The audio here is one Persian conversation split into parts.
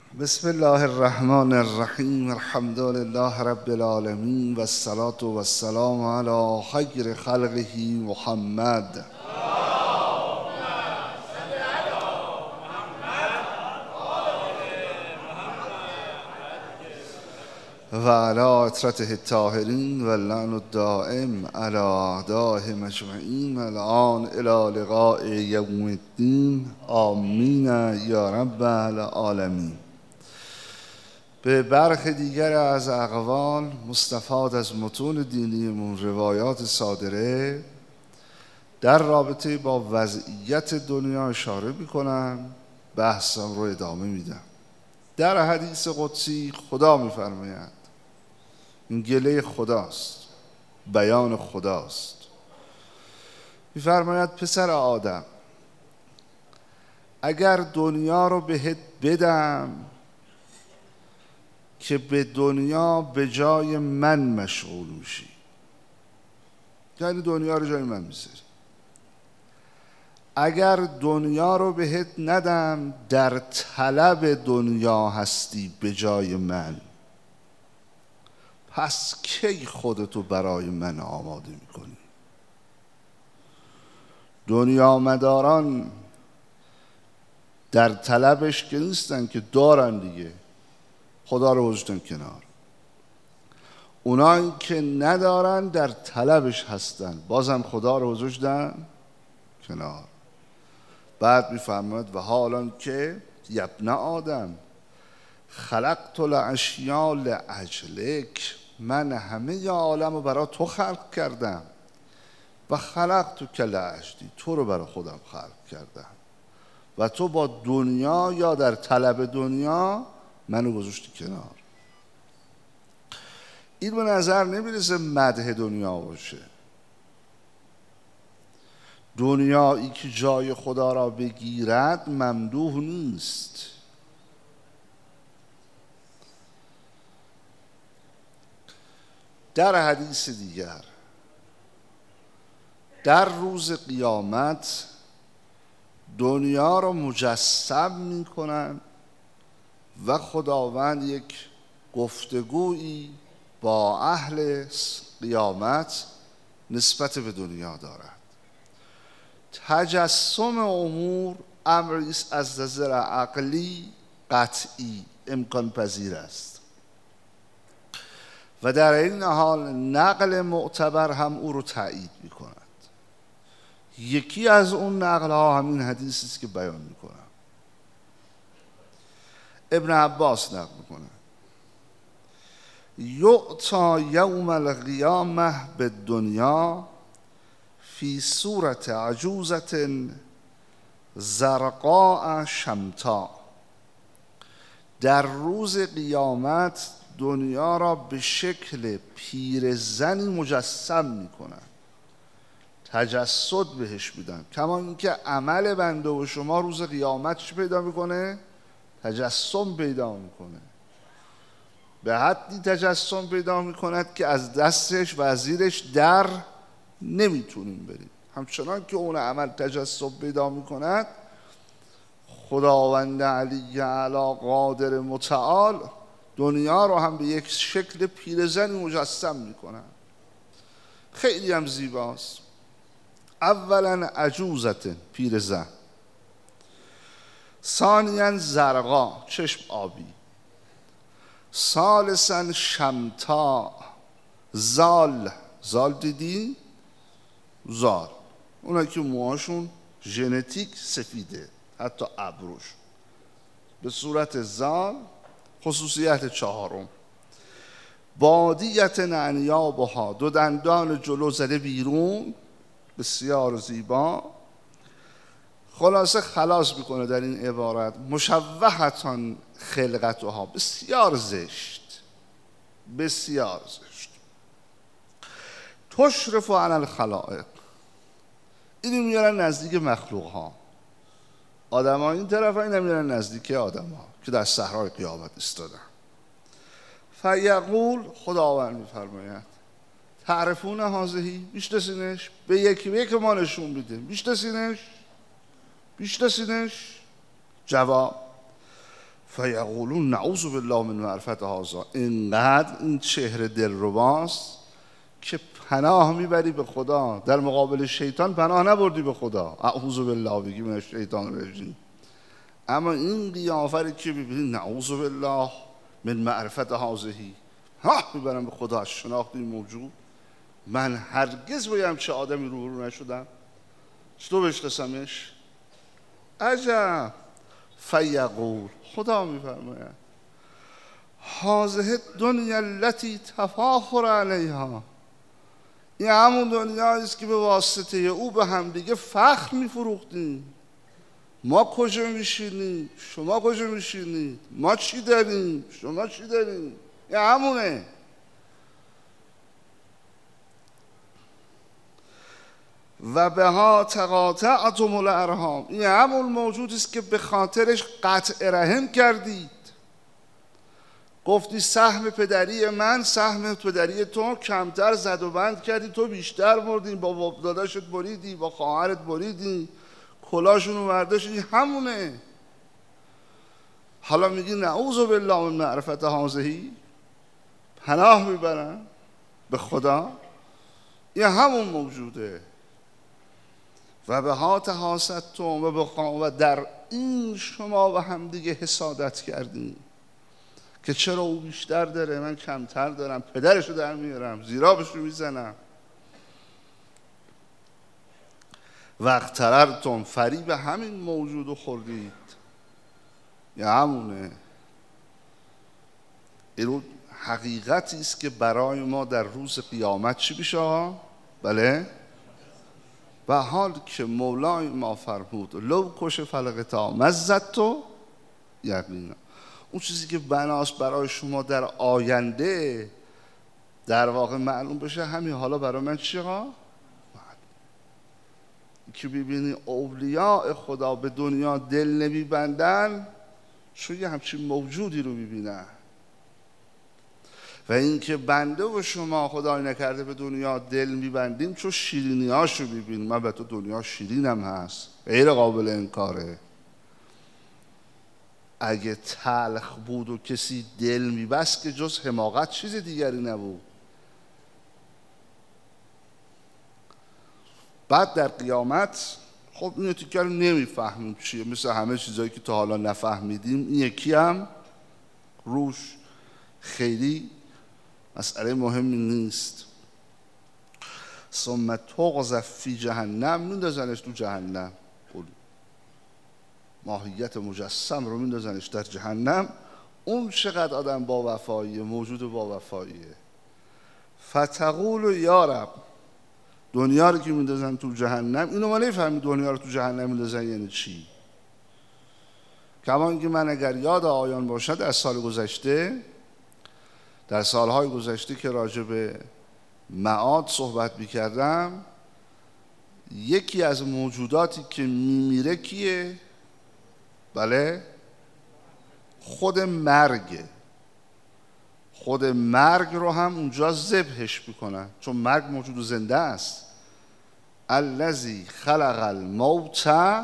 بسم الله الرحمن الرحیم. الحمد لله رب العالمین و الصلاة و السلام علی خیر خلقه محمد. و علی اطرته الطاهرین و اللعن الدائم علی اعدائهم اجمعین الان الی لقاء یوم الدین. آمین یا رب العالمین. به برخی دیگر از اقوال مستفاد از متون دینیمون، روایات صادره در رابطه با وضعیت دنیا اشاره میکنم، بحثم رو ادامه میدم. در حدیث قدسی خدا میفرماید، این گله خداست، بیان خداست، میفرماید پسر آدم اگر دنیا رو بهت بدم که به دنیا به جای من مشغول میشی، یعنی دنیا رو جای من میذاری. اگر دنیا رو بهت ندم در طلب دنیا هستی به جای من، پس کی خودتو برای من آماده میکنی؟ دنیا مداران در طلبش که نیستن، که دارن دیگه، خدا رو گذاشتن کنار. اونایی که ندارن در طلبش هستن، بازم خدا رو گذاشتن کنار. بعد میفرماید و حالان که یبن آدم خلقت الاشیاء لاجلک، من همه عالم رو برای تو خلق کردم. و خلقتک لاجلی، تو رو برای خودم خلق کردم و تو با دنیا یا در طلب دنیا منو گذاشتی کنار. این به نظر نمیرسه مدح دنیا باشه. دنیایی که جای خدا را بگیرد ممدوح نیست. در حدیث دیگر در روز قیامت دنیا را مجسم میکنن و خداوند یک گفتگویی با اهل قیامت نسبت به دنیا دارد. تجسم امور امری است از نظر عقلی قطعی امکان پذیر است و در این حال نقل معتبر هم او رو تایید می کند. یکی از اون نقل ها همین حدیثی است که بیان می کنم. ابن عباس نقل میکنه یعطا یوم القیامه بالدنیا فی صورت عجوزة زرقاء شمتا. در روز قیامت دنیا را به شکل پیرزنی مجسم میکنن، تجسد بهش میدن. کما اینکه عمل بنده و شما روز قیامت چی پیدا میکنه؟ تجسم پیدا میکنه. به حدی تجسم پیدا میکند که از دستش و از زیرش در نمیتونیم بریم. همچنان که اون عمل تجسم پیدا میکند، خداوند علی اعلی قادر متعال دنیا رو هم به یک شکل پیرزنی مجسم میکنن. خیلی هم زیباست. اولا عجوزت، پیرزن. ثانیا زرقا، چشم آبی. ثالثا شمتا، زال. زال دیدی؟ زال، اونایی که موهاشون ژنتیک سفیده، حتی ابروش به صورت زال. خصوصیت چهارم بادیت انیابها، دو دندان جلو زده بیرون، بسیار زیبا. خلاصه خلاص میکنه در این عبارت مشوهتان خلقتها، بسیار زشت، بسیار زشت. تشرف علی الخلائق، اینو میارن نزدیک مخلوق ها. آدم ها این طرف ها، اینو میارن نزدیک آدم ها که در صحرای قیامت استادن. فیقول، خداوند میفرماید تعرفون هذه، میشناسینش؟ به یکی به یک ما نشون میده. میشناسینش؟ میشناسینش؟ جواب فیقولون نعوذ بالله من معرفت هذا. اینقدر این چهره دلرباست که پناه میبری به خدا، در مقابل شیطان پناه نبردی به خدا، اعوذ بالله بگی من شیطان الرجیم. اما این قیافه که ببینید نعوذ بالله من معرفت هذه، ها میبرم به خدا از شناخت این موجود. من هرگز بایم چه آدمی رو نشدم، چطور بشناسمش؟ عجب. فیقول، خدا میفرماید هذه الدنیا التي تفاخر علیها، این همون دنیایی است که به واسطه او به هم دیگه فخر میفروختیم. ما کجا میشینیم، شما کجا میشینید، ما چی داریم، شما چی داریم، این همونه. و به ها تقاطعتم الارحام، این همون موجودی است که به خاطرش قطع رحم کردید. گفتی سهم پدری من سهم پدری تو کمتر زد و بند کردی، تو بیشتر بردی، با داداشت بریدی، با خواهرت بریدی، کلاشون رو برداشتی، همونه. حالا میگی نعوذ بالله من معرفت هذه، پناه میبرن به خدا، این همون موجوده. و به ها تحاستم و در این شما و هم دیگه حسادت کردیم که چرا او بیشتر داره من کمتر دارم، پدرشو در میارم، زیرابشو میزنم. وقت تررتم، فریب همین موجود خوردید، یا همونه. این حقیقتی است که برای ما در روز قیامت چی بشه؟ بله. و حال که مولای ما فرمود لو کش فلقتا مزدتو یقینا، اون چیزی که بناست برای شما در آینده در واقع معلوم بشه، همین حالا برای من چی ها؟ که ببینی اولیاء خدا به دنیا دل نمیبندن چون یه همچین موجودی رو ببینن. و این که بنده و شما خدای نکرده به دنیا دل میبندیم چون شیرینی هاشو ببینیم. من به تو دنیا شیرینم هست، غیر قابل انکاره. اگه تلخ بود و کسی دل میبست که جز حماقت چیز دیگری نبود. بعد در قیامت خب این تیکه رو نمیفهمیم چیه، مثل همه چیزایی که تا حالا نفهمیدیم این یکی هم روش خیلی مسئله مهمی نیست. ثم تقذف فی جهنم، میندازنش تو جهنم، ماهیت مجسم رو میندازنش در جهنم. اون چقدر آدم با وفاییه، موجود با وفاییه. فتقول یا رب، دنیا رو که میندازن تو جهنم، اینو ما نفهمیم دنیا رو تو جهنم میندازن یعنی چی. کما اینکه من اگر یاد آیان باشد از سال گذشته، در سالهای گذشته که راجع به معاد صحبت میکردم، یکی از موجوداتی که میمیره کیه؟ بله، خود مرگ. خود مرگ رو هم اونجا ذبحش میکنن، چون مرگ موجود زنده است. الذی خلق الموت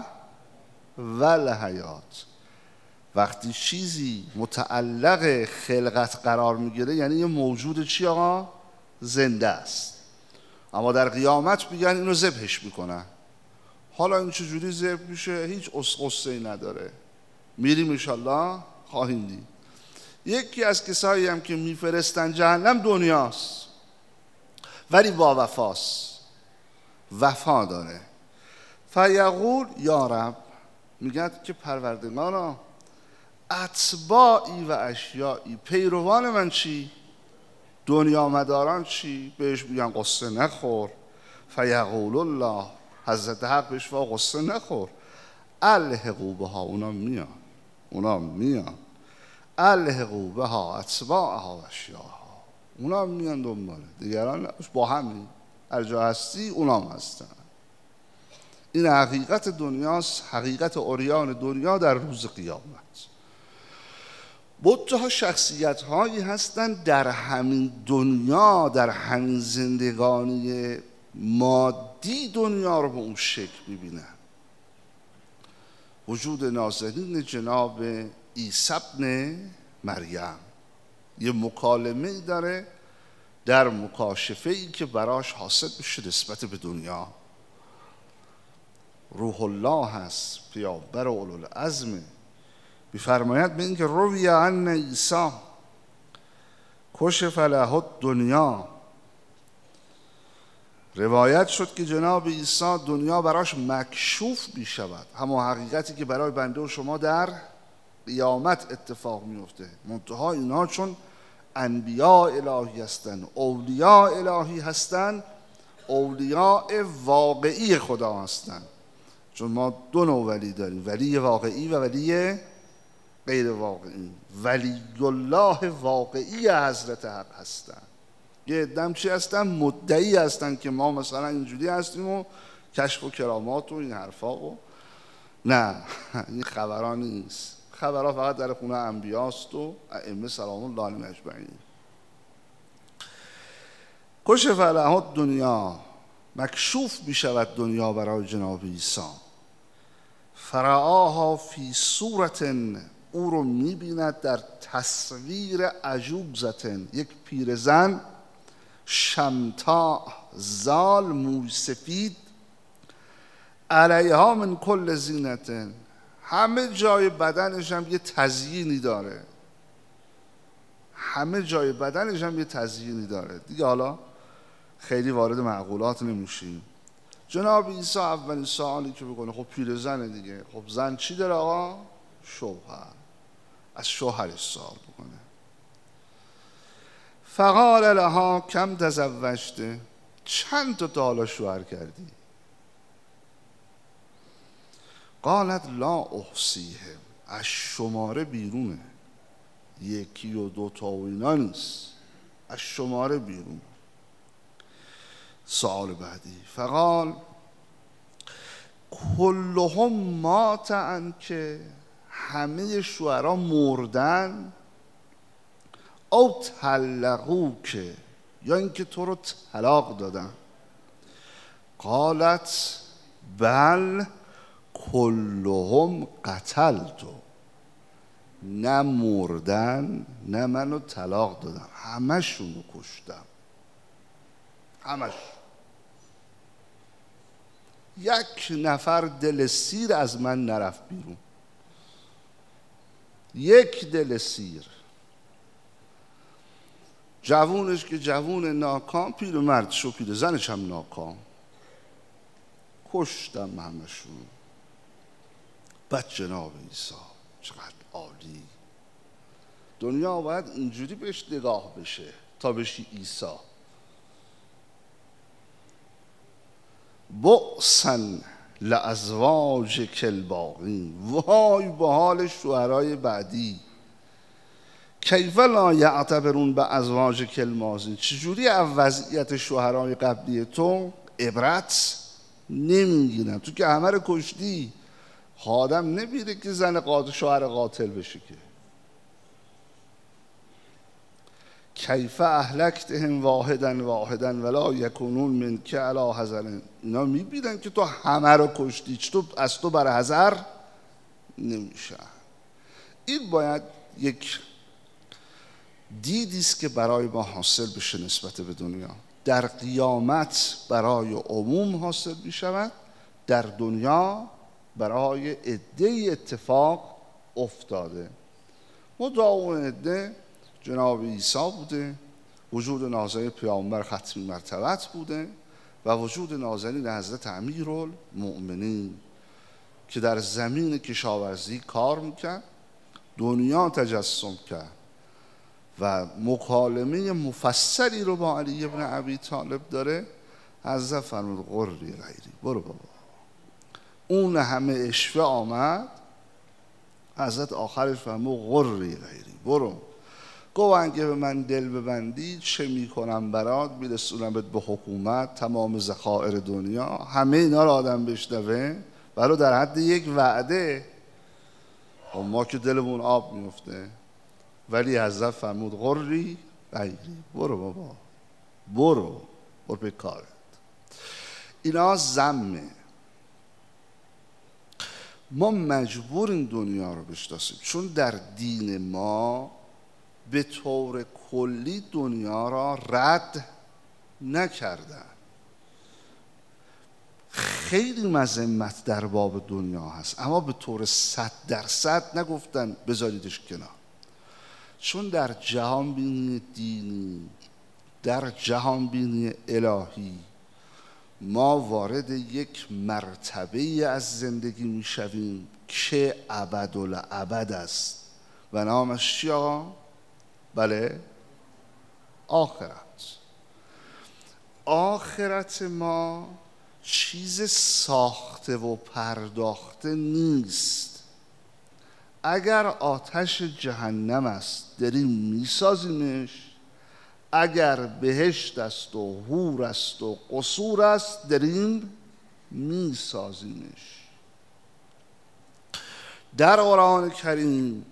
والحیات. وقتی چیزی متعلق خلقت قرار میگیره یعنی یه موجود چی آقا؟ زنده است. اما در قیامت میگن اینو ذبحش میکنن. حالا این چجوری ذبح میشه؟ هیچ قصه‌ای نداره، میریم انشالله خواهیم دید. یکی از کسایی هم که میفرستن جهنم دنیاست، ولی با وفاست، وفا داره. فیقول یا رب، میگن که پروردگارا اتباعی و اشیایی، پیروان من چی؟ دنیا مداران چی؟ بهش میگن قصه نخور. فیقول الله، حضرت حق بهش و قصه نخور. الحقوا بها، اونا میان الحقوا بها اتباعها و اشیاها، اونا میان دنباله، دیگران با همین هر جا هستی اونا هم هستن. این حقیقت دنیاست، حقیقت عریان دنیا در روز قیامت. بت‌ها شخصیت هایی هستند در همین دنیا، در همین زندگانی مادی دنیا رو به اون شکل ببینن. وجود نازنین جناب عیسی ابن مریم. یه مکالمه داره در مکاشفه ای که براش حاصل میشه نسبت به دنیا. روح الله هست، پیامبر اولوالعزم، میفرماید به این که روی عن عیسی کشف له الدنیا، روایت شد که جناب عیسی دنیا براش مکشوف می شود، همون حقیقتی که برای بنده و شما در قیامت اتفاق میفته. منتها اینا چون انبیاء الهی هستن، اولیاء الهی هستن، اولیاء واقعی خدا هستن. چون ما دو نوع ولی داریم، ولی واقعی و ولی غیر واقعی. ولی الله واقعی حضرت حق هستن. یه عده‌ام چی هستن؟ مدعی هستن که ما مثلا اینجوری هستیم و کشف و کرامات و این حرفا و نه، این خبرها نیست. خبرها فقط در خونه انبیاست و ائمه سلام الله علیهم اجمعین. کشف له الدنیا، مکشوف می شود دنیا برای جناب عیسی. فرعاها فی صورت، او رو می بیند در تصویر عجوزتن، یک پیرزن شمتا زال موی سفید، علیها من کل زینتن، همه جای بدنش هم یه تزیینی داره، همه جای بدنش هم یه تزیینی داره. دیگه حالا خیلی وارد معقولات نمیشیم. جناب عیسی اولین سوالی که بکنه خب پیرزنه دیگه، خب زن چی داره آقا؟ شوهر. از شوهرش سوال بکنه. فقال لها کم تزوجته، چند تا حالا شوهر کردی؟ قالت لا احصیهم، از شماره بیرونه، یکی و دو تا و اینا نیست، از شماره بیرون. سوال بعدی، فقال کلهم مات عنک، همه شوهرها مردن، او طلقوک، یا اینکه تو رو طلاق دادن. قالت بل کلهم قتلتو، نه مردن نه منو طلاق دادن، همشونو کشتم، همش. یک نفر دل سیر از من نرفت بیرون، یک دل سیر. جوونش که جوون ناکام، پیرمردش و پیرزنش هم ناکام، کشتم همشون. بعد جناب عیسی چقدر عالی، دنیا باید اینجوری بهش نگاه بشه تا بشی عیسی. بؤسا لازواجک الباقین، وای به حال شوهرای بعدی. کیف لا یعتبرون به ازواجک الماضین، چجوری از وضعیت شوهرای قبلی تو عبرت نمیگیرن؟ تو که همه رو کشتی، آدم نمیره که زن شوهر قاتل بشه که. کیف اهلکتهم واحدا واحدا ولا یکونون منک علی حذر، اینا میبینن که تو همه رو کشتی، چطور از تو بر حذر نمیشن. این باید یک دیدیست که برای ما حاصل بشه نسبت به دنیا. در قیامت برای عموم حاصل میشود، در دنیا برای عده اتفاق افتاده. مدعا اون عده جناب عیسی بوده، وجود نازنین پیامبر ختمی مرتبت بوده و وجود نازنین حضرت امیرالمؤمنین که در زمین کشاورزی کار میکرد، دنیا تجسم کرد و مکالمه مفصلی رو با علی ابن ابی طالب داره. حضرت فرمود قری غیری، برو بابا. اون همه اشوه آمد، حضرت آخرش فرمود قری غیری، برو. گفت اگه به من دل ببندی چه میکنم برات؟ میرسونمت به حکومت، تمام ذخایر دنیا، همه اینا رو آدم بشنوه ولو در حد یک وعده. ما که دلمون آب میفته. ولی حضرت فرمود قری غیری، برو بابا، برو به کارت. اینا ذمه. ما مجبوریم دنیا رو بشناسیم، چون در دین ما به طور کلی دنیا را رد نکردن. خیلی مذمت در باب دنیا هست، اما به طور 100% نگفتن بذاریدش کنار. چون در جهان بینی دینی، در جهان بینی الهی، ما وارد یک مرتبه از زندگی می شویم که ابدالابد است و نامش چی آقا؟ بله، آخرت. آخرت ما چیز ساخته و پرداخته نیست. اگر آتش جهنم است داریم میسازیمش، اگر بهشت است و حور است و قصور است داریم میسازیمش. در قرآن کریم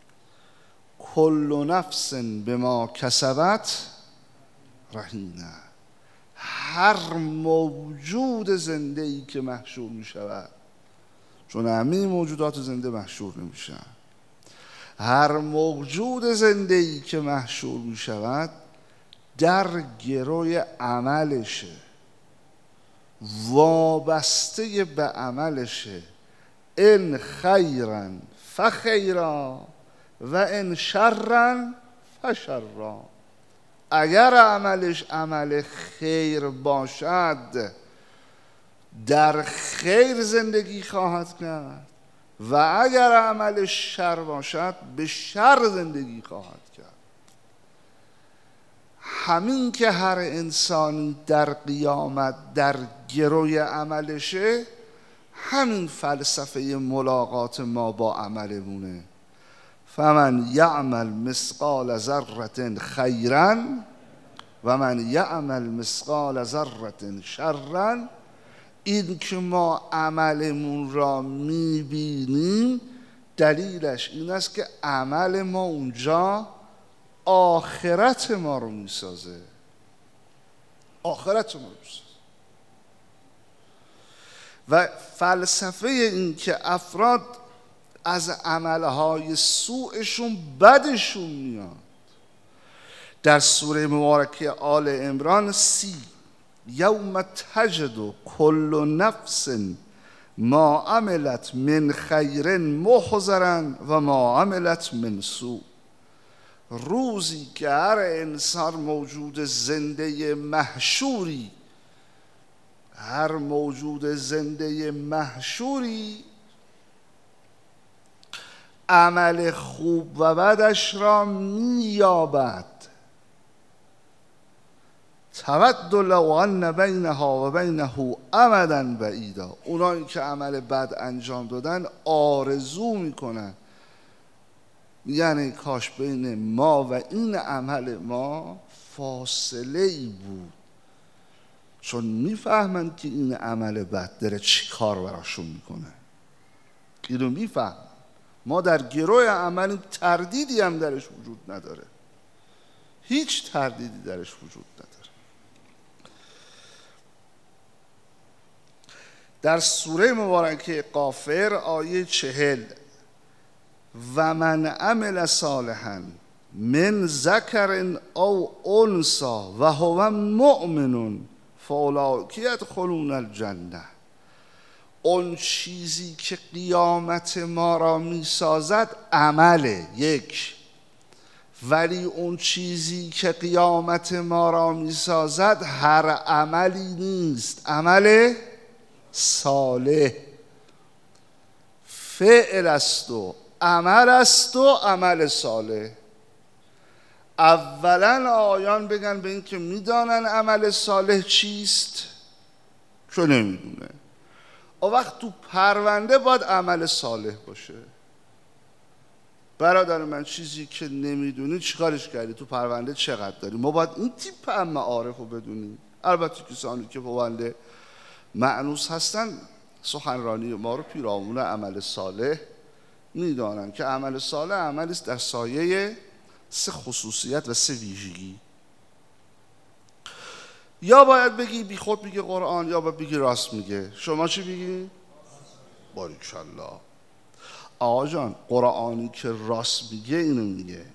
کل نفس بما کسبت رهینه، هر موجود زنده‌ای که محشور می شود، چون همه موجودات زنده محشور نمیشن، هر موجود زنده‌ای که محشور می شود در گروی عملشه، وابسته به عملشه. ان خیرا فخیرا و ان شرا فشرا. اگر عملش عمل خیر باشد در خیر زندگی خواهد کرد و اگر عملش شر باشد به شر زندگی خواهد کرد. همین که هر انسانی در قیامت در گروی عملشه، همین فلسفه ملاقات ما با عملمونه. فمن یعمل مثقال ذره خیرا و من یعمل مثقال ذره شرا. این که ما عملمون را میبینیم دلیلش این است که عمل ما اونجا آخرت ما رو میسازه. آخرت ما رو میسازه. و فلسفه این که افراد از عملهای سوءشون بدشون میاد، در سوره مبارکه آل عمران 30 یوم تجد کل نفس ما عملت من خیر محضرا و ما عملت من سوء. روزی که هر انسان موجود زنده محشوری، هر موجود زنده محشوری عمل خوب و بدش را مییابد. تود لو ان بینها و بینه امدا بعیدا. اونایی که عمل بد انجام دادن آرزو میکنن، یعنی کاش بین ما و این عمل ما فاصله ای بود، چون میفهمن که این عمل بد داره چی کار براشون میکنه. اینو میفهمن. ما در گروه عمل تردیدی هم درش وجود نداره، هیچ تردیدی درش وجود نداره. در سوره مبارکه غافر آیه 40 و من عمل صالحا من ذکر او انثی و هو مؤمن فاولئک یدخلون الجنه. اون چیزی که قیامت ما را میسازد عمله یک، ولی اون چیزی که قیامت ما را میسازد هر عملی نیست، عمل صالح. فعل است و عمل است و عمل صالح. اولا آیان بگن به این که میدانن عمل صالح چیست که نمیدونه. اون وقت تو پرونده باید عمل صالح باشه. برادر من چیزی که نمیدونی چیکارش کردی؟ تو پرونده چقدر داری؟ ما باید این تیپ هم معارف رو بدونیم. البته کسانی که پرونده مأنوس هستن سخنرانی ما رو پیرامون عمل صالح میدانن که عمل صالح عملی است در سایه 3 خصوصیت و 3 ویژگی. یا باید بگی بی خود میگه قرآن، یا باید بگی راست میگه. شما چی بگی؟ باریکالله. آقا جان قرآنی که راست میگه اینو میگه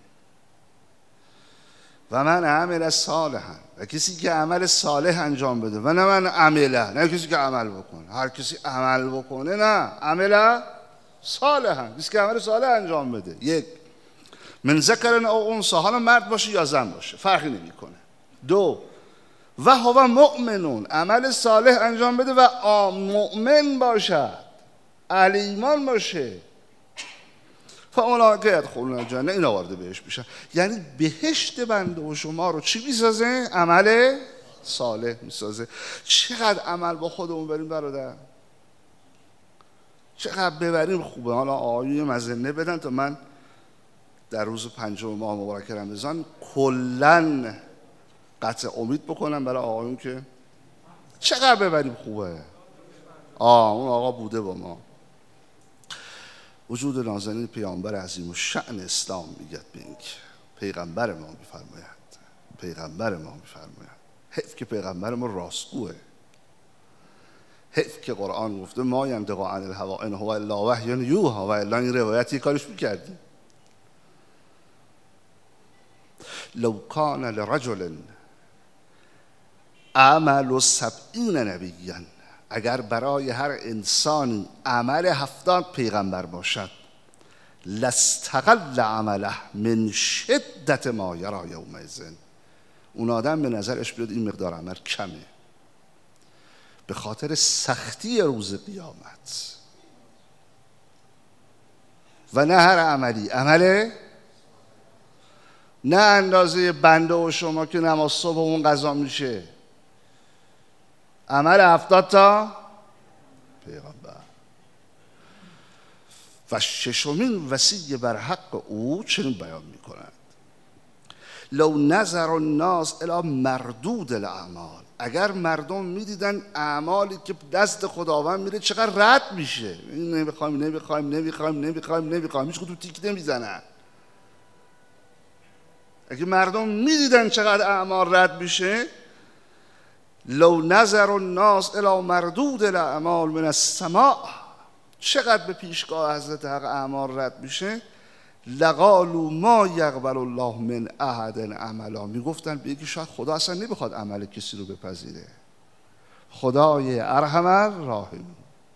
و من عمل صالحا، و کسی که عمل صالح انجام بده، و نه من عمله، نه کسی که عمل بکنه. هر کسی عمل بکنه، نه عمل صالحا، کسی که عمل صالح انجام بده. یک، من ذکر او انثی، حالا مرد باشه یا زن باشه فرقی نمیکنه. دو، و هو مؤمنون، عمل صالح انجام بده و مؤمن باشد، اهل ایمان باشه. فاولئک یدخلون الجنه، اینا وارد بهشت میشن. یعنی بهشت بنده و شما رو چی میسازه؟ عمل صالح میسازه. چقدر عمل با خودمون بریم برادر، چقدر ببریم خوبه. حالا آقایون مظنه بدن تا من در روز 5 ماه مبارک رمضان کلن قطع امید بکنم برای آقایون که چقدر ببریم خوبه. اون آقا بوده با ما. وجود نازنین پیامبر عظیم و شأن اسلام میگه به این که پیغمبر ما میفرماید حیف که پیغمبر ما راستگوه، حیف که قرآن گفته ما ینطق عن الهوی ان هو الا وحی یوحی، و الا این روایت یک کارش میکردیم. لو کان لرجل عمل 70 نبیا، اگر برای هر انسانی عمل 70 پیغمبر باشد، لاستقل عمله من شدت ما یرا یومئذ، اون آدم به نظرش بیاد این مقدار عمل کمه به خاطر سختی روز قیامت. و نه هر عملی، عمله نه اندازه بنده و شما که نماز صبح اون قضا میشه، عمل 70 تا پیغمبر. و ششمین وصیه بر حق او چنین بیان میکنند: لو نظر الناس الی مردود الاعمال، اگر مردم میدیدن اعمالی که دست خداوند میره چقدر رد میشه، نمیخوایم هیچ کدوم تیک نمیزنن. اگه مردم میدیدن چقدر اعمال رد میشه، لو نظر الناس الی مردود الاعمال من السماء، چقدر به پیشگاه حضرت حق اعمال رد میشه، لقالوا ما یقبل الله من احد عملا، میگفتن بگی شاید خدا اصلا نمیخواد عمل کسی رو بپذیره، خدای ارحم الراحمین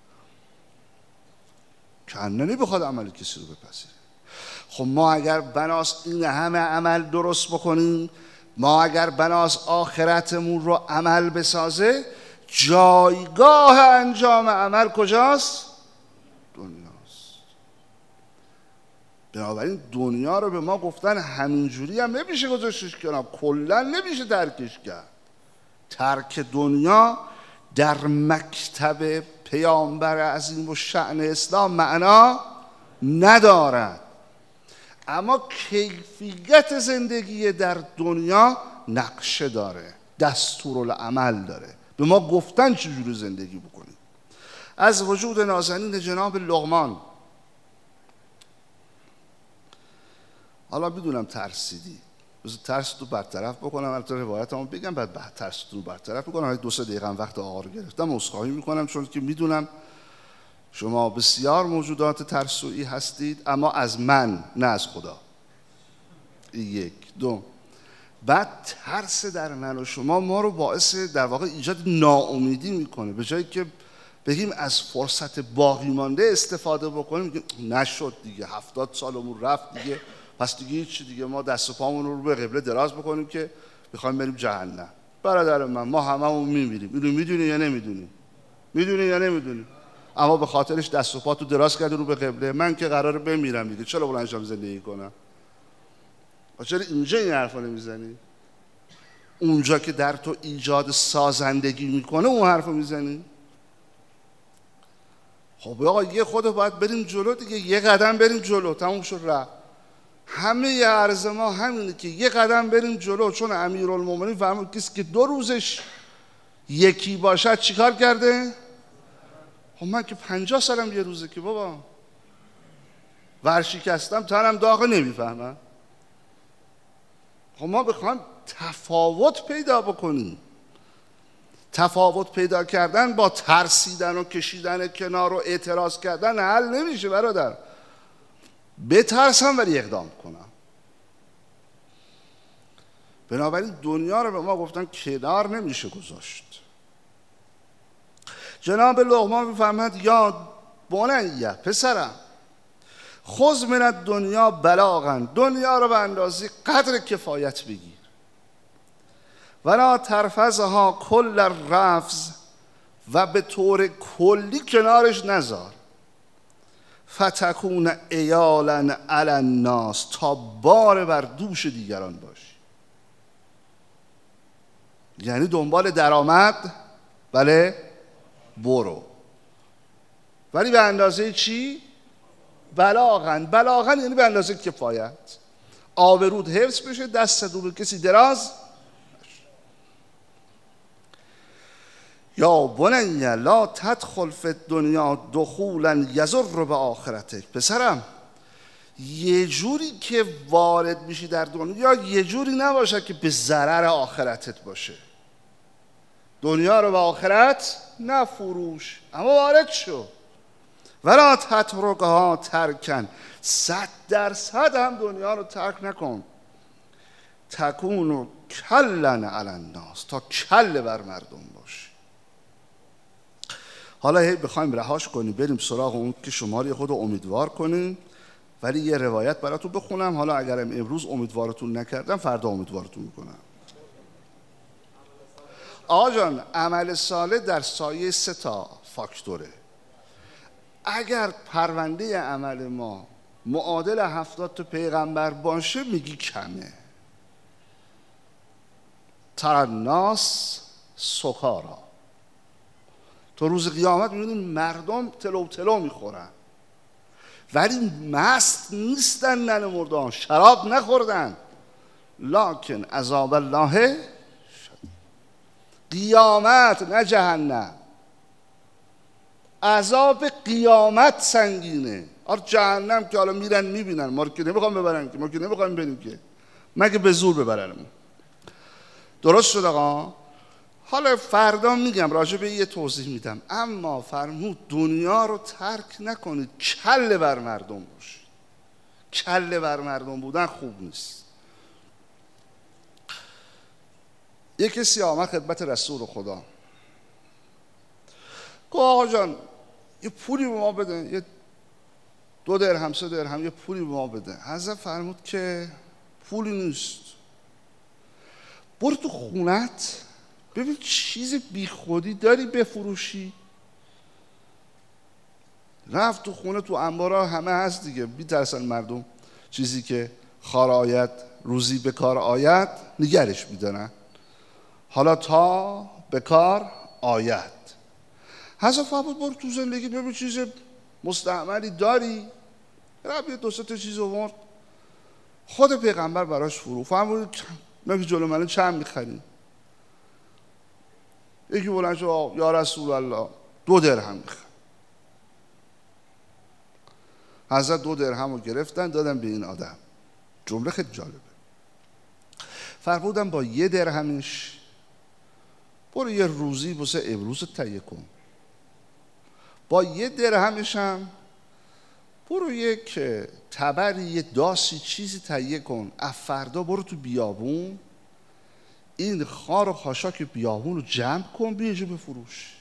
کنه نمیخواد عمل کسی رو بپذیره. خب ما اگر بناس این همه عمل درست بکنیم، ما اگر بناس آخرتمون رو عمل بسازه، جایگاه انجام عمل کجاست؟ دنیاست. بنابراین دنیا رو به ما گفتن همینجوری هم نمیشه گذاشتش کنار، کلا نمیشه ترکش کرد. ترک دنیا در مکتب پیامبر عظیم و شأن اسلام معنا ندارد، اما کیفیت زندگی در دنیا نقشه داره، دستورالعمل داره، به ما گفتن چجوری زندگی بکنیم. از وجود نازنین جناب لقمان، حالا میدونم ترسیدی، بذار ترس تو برطرف بکنم، البته روایتمو بگم بعد ترس تو برطرف بکنم. 2-3 دقیقه وقت آقا رو گرفتم، عذرخواهی میکنم چون که میدونم شما بسیار موجودات ترسویی هستید، اما از من نه از خدا. 1 2 بعد ترس در من و شما ما رو باعث در واقع ایجاد ناامیدی میکنه. به جایی که بگیم از فرصت باقی مانده استفاده بکنیم، میگیم نشد دیگه، 70 سالمون رفت دیگه، پس دیگه هیچ دیگه، ما دست و پامون رو به قبله دراز بکنیم که بخوایم بریم جهنم. برادر من، ما هممون میمیریم، اینو میدونی یا نمیدونی؟ میدونی یا نمیدونی؟ اما به خاطرش دست و پا تو دراز کرده رو به قبله. من که قراره بمیرم دیگه، چرا بلند شم زندگی کنم؟ چرا اینجا این حرفا نمیزنی؟ اونجا که در تو ایجاد سازندگی میکنه اون حرفو میزنی؟ خب آقا یه خود باید بریم جلو دیگه، یه قدم بریم جلو، تموم شد رفت. همه عرض ما همینه که یه قدم بریم جلو، چون امیرالمومنین فرمود کسی که 2 روزش یکی باشد چیکار کرده؟ خب من که 50 سالم یه روزه که بابا ورشکستم، تنم داغه، نمیفهمم. خب ما بخوایم تفاوت پیدا بکنیم. تفاوت پیدا کردن با ترسیدن و کشیدن کنار و اعتراض کردن حل نمیشه برادر. بترسم ولی اقدام کنم. بنابراین دنیا رو به ما گفتن کنار نمیشه گذاشت. جناب لقمان میفرماد یا بنیه، پسرم، خذ من الدنیا بلاغا، دنیا رو به اندازه قدر کفایت بگیر، ولا ترفضها کل الرفض، و به طور کلی کنارش نذار، فتکون ایالا علی الناس، تا بار بر دوش دیگران باشی. یعنی دنبال درآمد بله برو، ولی به اندازه چی؟ بلاغن. بلاغن یعنی به اندازه کفایت، آبرود حفظ بشه، دست رو به کسی دراز. یا بنی لا تدخل فی الدنیا دخولا یضر به آخرتک، پسرم یه جوری که وارد میشی در دنیا یه جوری نباشه که به ضرر آخرتت باشه. دنیا رو به آخرت نفروش، اما وارد شو. ولا تترکها ترکن، 100% هم دنیا رو ترک نکن. تکون کلن علی الناس، تا کله بر مردم باش. حالا هی بخوایم رهاش کنیم بریم سراغ اون که شما خود رو امیدوار کنیم، ولی یه روایت براتون بخونم. حالا اگرم امروز امیدوارتون نکردم فردا امیدوارتون میکنم. آقا جان، عمل صالح در سایه 3 فاکتوره. اگر پرونده عمل ما معادل 70 تا پیغمبر باشه میگی کمه. تر الناس سکارا، تو روز قیامت میبینیم مردم تلو تلو میخورن ولی مست نیستن، ننه مردان، شراب نخوردن، لکن عذاب الله قیامت نه جهنم، عذاب قیامت سنگینه. آره جهنم که حالا میرن میبینن، ما رو که نمیخوام ببرن، که ما که نمیخوایم بریم، که مگه به زور ببرنمون. درست شد آقا؟ حالا فردا میگم راجع به یه توضیح میدم، اما فرمود دنیا رو ترک نکنید، کله بر مردم باشید. کله بر مردم بودن خوب نیست. یه کسی آمد خدمت رسول خدا، گفت آقا جان یه پولی به ما بده، یه 2 درهم 3 درهم یه پولی به ما بده. حضرت فرمود که پولی نیست، برو تو خونت ببین چیز بی خودی داری بفروشی. رفت تو خونه، تو انبارا همه هست دیگه، میترسن مردم چیزی که خار آید روزی به کار آید نگرش میدارن، حالا تا به کار آید. حضرت فرمود برو تو زندگی ببین چیز مستعملی داری. رفت یه 2-3 تا چیز آورد، خود پیغمبر براش فرو فرمود نگه جلو من چند میخری؟ یکی بلند شد یا رسول الله 2 درهم میخوام. حضرت 2 درهم رو گرفتن دادن به این آدم. جمله خیلی جالبه. فرمودن با 1 درهمش برو یه روزی واسه امروز تهیه کن، با 1 درهمش هم برو یک تبری، یه داسی چیزی تهیه کن، فردا برو تو بیابون این خار و خاشاک بیابون رو جمع کن بیجا بفروش.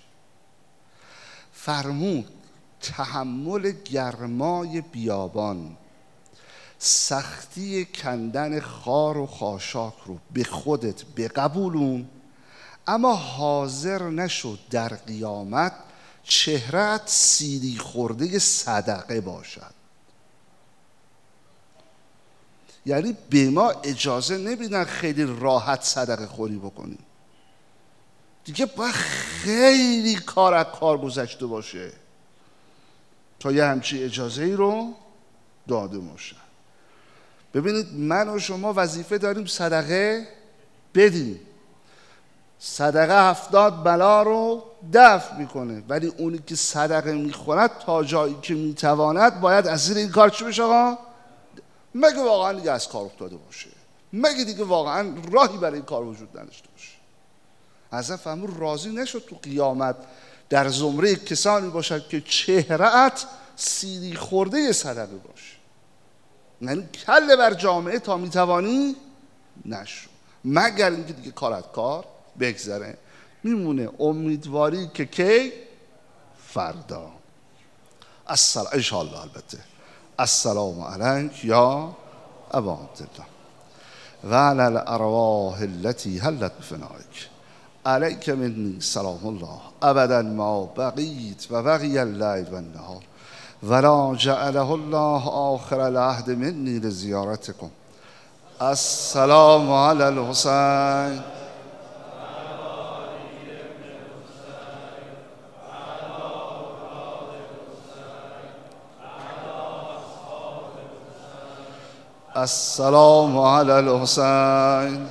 فرمود تحمل گرمای بیابان، سختی کندن خار و خاشاک رو به خودت بقبولون، اما حاضر نشو در قیامت چهره‌ات سیری خورده صدقه باشد. یعنی به ما اجازه نمیدن خیلی راحت صدقه خوری بکنیم دیگه، باید خیلی کار از کار گذشته باشه تا یه همچی اجازه ای رو داده باشن. ببینید من و شما وظیفه داریم صدقه بدیم. صدقه 70 بلا رو دفع میکنه، ولی اونی که صدقه میخورد تا جایی که میتواند باید از زیر این کار چی بشه آقا؟ مگه واقعا دیگه از کار افتاده باشه، مگه دیگه واقعا راهی برای این کار وجود نداشته باشه. حضرت فرمود راضی نشد تو قیامت در زمره کسانی باشد که چهره‌ات سیری خورده صدقه باشه. یعنی کله بر جامعه تا میتوانی نشو، مگر اینکه دیگه کارت کار بگذره. میمونه امیدواری که کی؟ فردا. انشاءالله. البته السلام علیک یا ابا عبدالله و علی الارواح التي حلت بفنائک علیک منی سلام الله ابدا ما بقیت و بقی اللیل و النهار ولا جعله الله آخر العهد منی لزیارتکم. السلام علی الحسین. السلام علی الحسین.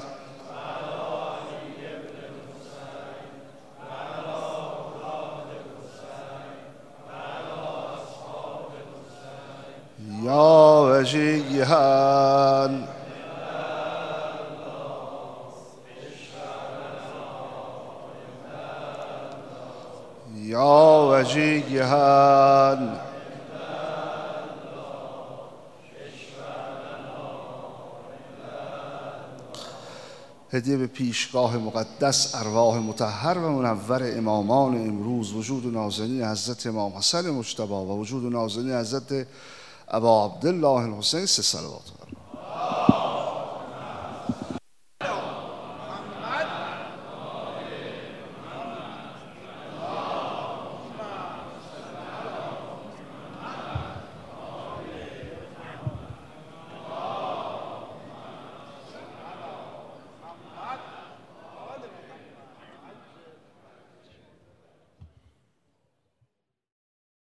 یا وجیها یا وجیها هدیه به پیشگاه مقدس ارواح مطهر و منور امامان امروز، وجود نازنین حضرت امام حسن مجتبی و وجود نازنین حضرت ابا عبدالله الحسین، 3 صلوات.